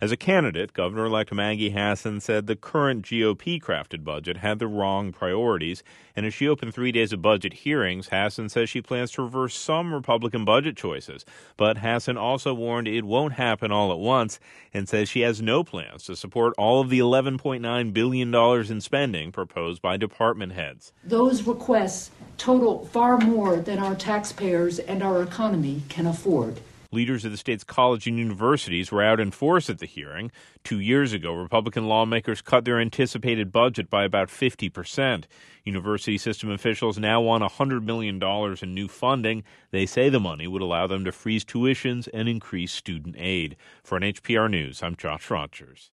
As a candidate, Governor-elect Maggie Hassan said the current GOP-crafted budget had the wrong priorities, and as she opened 3 days of budget hearings, Hassan says she plans to reverse some Republican budget choices. But Hassan also warned it won't happen all at once and says she has no plans to support all of the $11.9 billion in spending proposed by department heads. Those requests total far more than our taxpayers and our economy can afford. Leaders of the state's colleges and universities were out in force at the hearing. 2 years ago, Republican lawmakers cut their anticipated budget by about 50%. University system officials now want $100 million in new funding. They say the money would allow them to freeze tuitions and increase student aid. For NHPR News, I'm Josh Rogers.